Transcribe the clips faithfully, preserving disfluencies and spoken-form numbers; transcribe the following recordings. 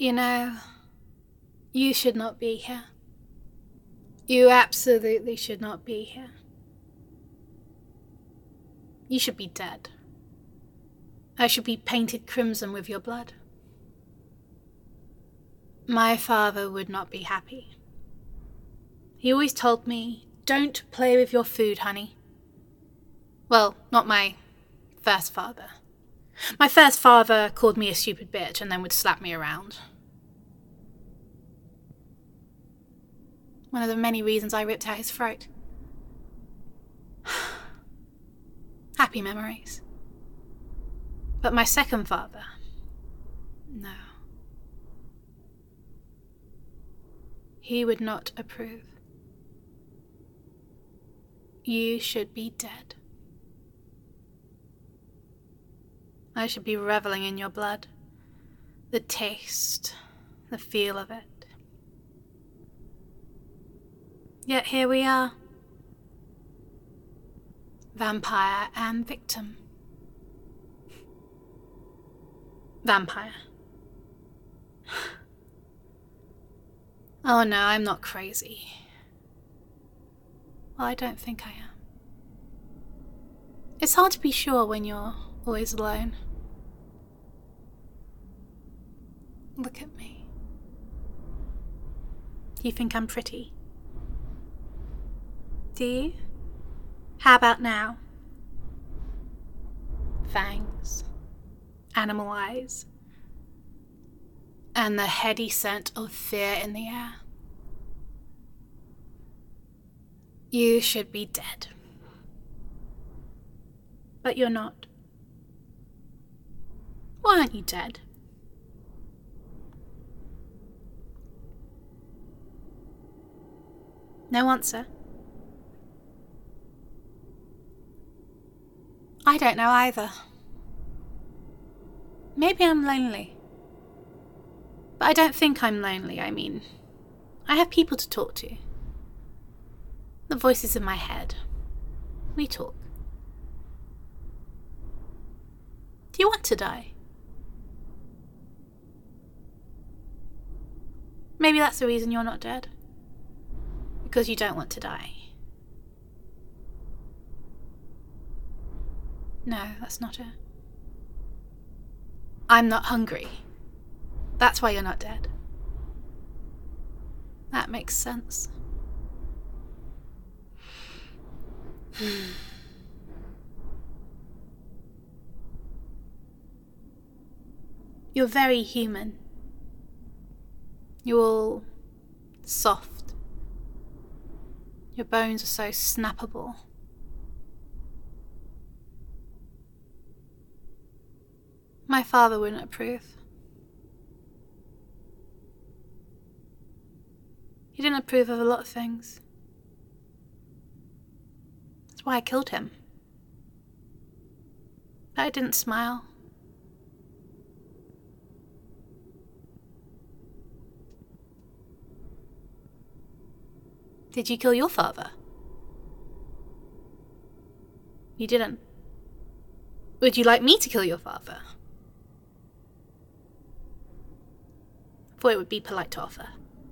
You know, you should not be here. You absolutely should not be here. You should be dead. I should be painted crimson with your blood. My father would not be happy. He always told me, don't play with your food, honey. Well, not my first father. My first father called me a stupid bitch and then would slap me around. One of the many reasons I ripped out his throat. Happy memories. But my second father, no. He would not approve. You should be dead. I should be reveling in your blood. The taste, the feel of it. Yet here we are. Vampire and victim. Vampire. Oh no, I'm not crazy. Well, I don't think I am. It's hard to be sure when you're always alone. Look at me. Do you think I'm pretty? Do you? How about now? Fangs, animal eyes, and the heady scent of fear in the air. You should be dead. But you're not. Why aren't you dead? No answer. I don't know either. Maybe I'm lonely. But I don't think I'm lonely, I mean, I have people to talk to. The voices in my head. We talk. Do you want to die? Maybe that's the reason you're not dead. Because you don't want to die. No, that's not it. I'm not hungry. That's why you're not dead. That makes sense. You're very human. You're all soft. Your bones are so snappable. My father wouldn't approve. He didn't approve of a lot of things. That's why I killed him. But I didn't smile. Did you kill your father? You didn't. Would you like me to kill your father? I thought it would be polite to offer.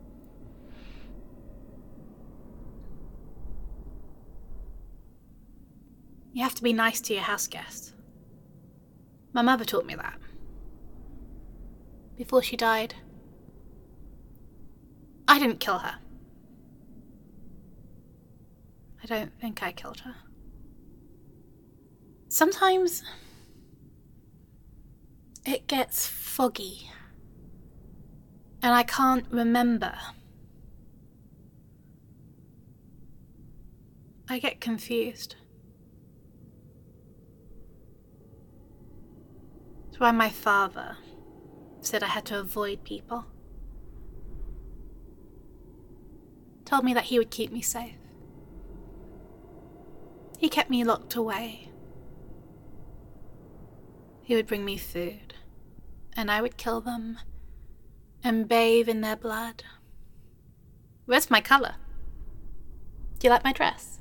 You have to be nice to your house guests. My mother taught me that. Before she died. I didn't kill her. I don't think I killed her. Sometimes it gets foggy and I can't remember. I get confused. That's why my father said I had to avoid people. Told me that he would keep me safe. He kept me locked away. He would bring me food, and I would kill them and bathe in their blood. Where's my colour? Do you like my dress?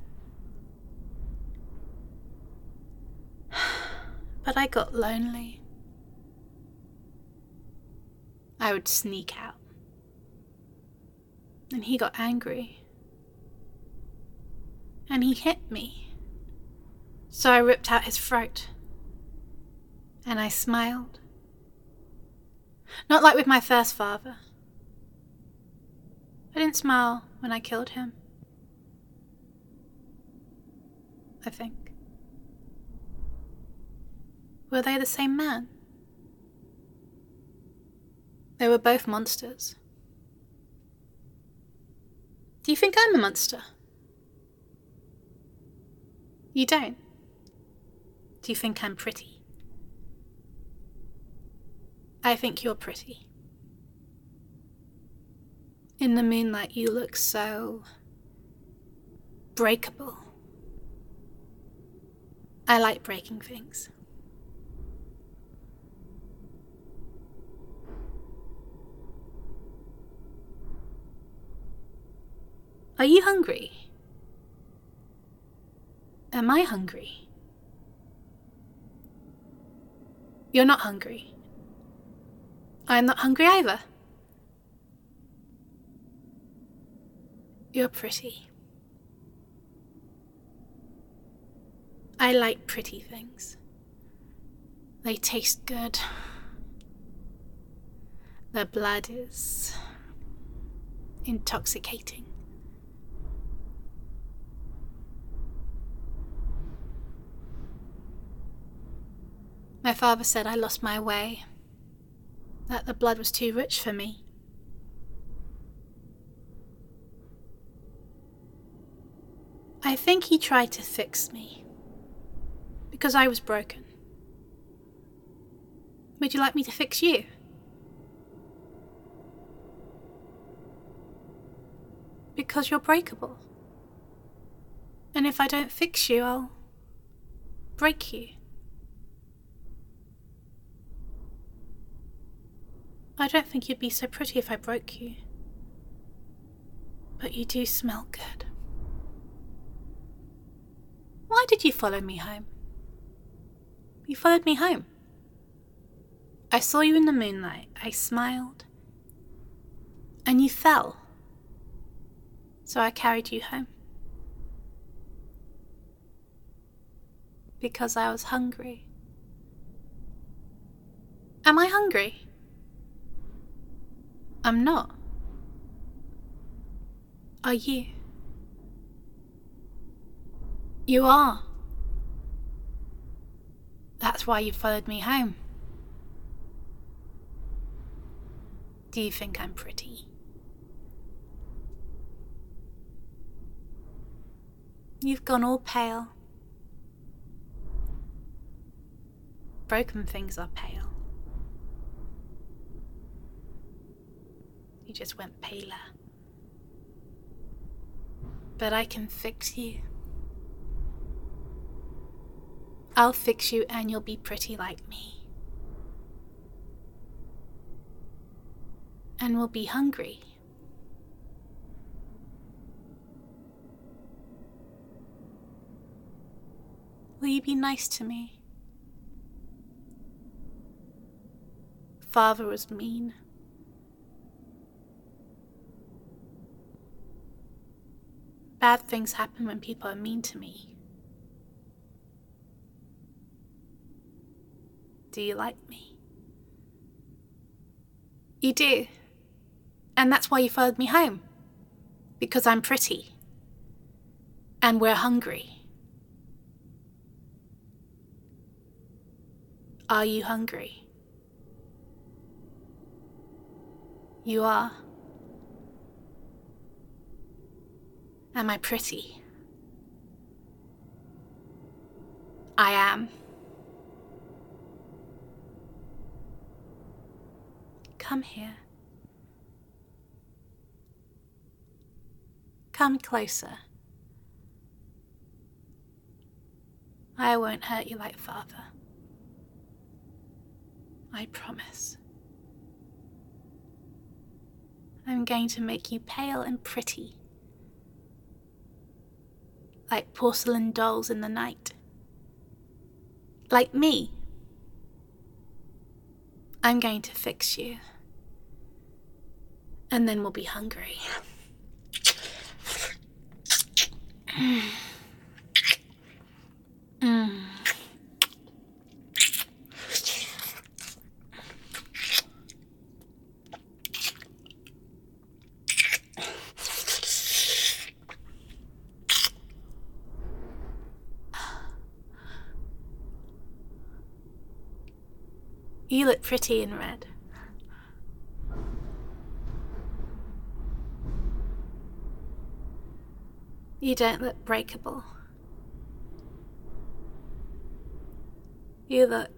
But I got lonely. I would sneak out. And he got angry. And he hit me. So I ripped out his throat. And I smiled. Not like with my first father. I didn't smile when I killed him. I think. Were they the same man? They were both monsters. Do you think I'm a monster? You don't? Do you think I'm pretty? I think you're pretty. In the moonlight, you look so breakable. I like breaking things. Are you hungry? Am I hungry? You're not hungry. I'm not hungry either. You're pretty. I like pretty things. They taste good. Their blood is intoxicating. My father said I lost my way, that the blood was too rich for me. I think he tried to fix me, because I was broken. Would you like me to fix you? Because you're breakable. And if I don't fix you, I'll break you. I don't think you'd be so pretty if I broke you. But you do smell good. Why did you follow me home? You followed me home. I saw you in the moonlight. I smiled. And you fell. So I carried you home. Because I was hungry. Am I hungry? I'm not. Are you? You are. That's why you followed me home. Do you think I'm pretty? You've gone all pale. Broken things are pale. You just went paler. But I can fix you. I'll fix you and you'll be pretty like me. And we'll be hungry. Will you be nice to me? Father was mean. Bad things happen when people are mean to me. Do you like me? You do. And that's why you followed me home. Because I'm pretty. And we're hungry. Are you hungry? You are. Am I pretty? I am. Come here. Come closer. I won't hurt you like Father. I promise. I'm going to make you pale and pretty. Like porcelain dolls in the night. Like me. I'm going to fix you. And then we'll be hungry. Mm. Mm. You look pretty in red. You don't look breakable. You look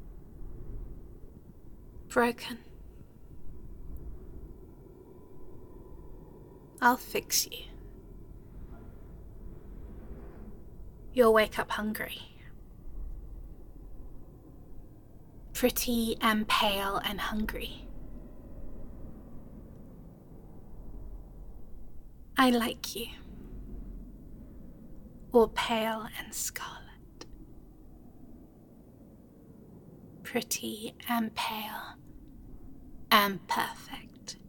broken. I'll fix you. You'll wake up hungry. Pretty and pale and hungry. I like you. Or pale and scarlet. Pretty and pale and perfect.